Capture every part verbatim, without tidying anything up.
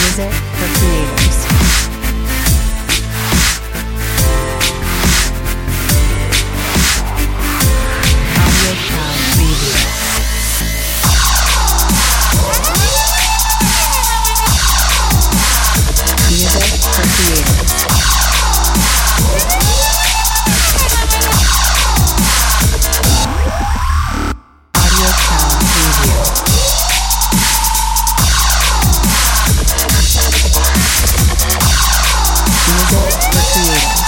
Music for creators. Audio Cloud Preview. Music for creators. Audio Cloud Preview. Music for creators.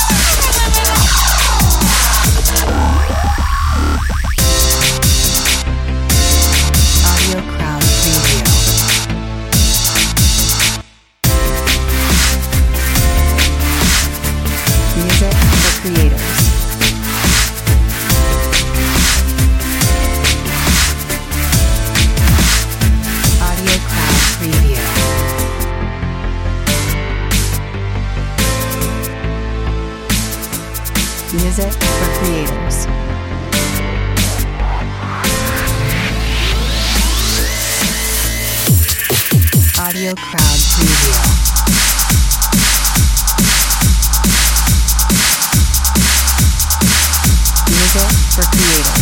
Audio Crowd Preview. Music for creators. Audio Crowd Preview. Music for creators. Audio Crowd Preview. Music for creators.